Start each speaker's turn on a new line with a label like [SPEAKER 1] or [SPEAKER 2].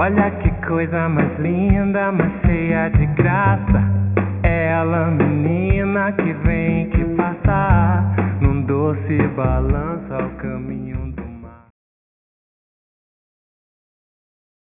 [SPEAKER 1] Olha que coisa mais linda, mais cheia de graça. É ela, menina, que vem, que passa num doce balanço ao caminho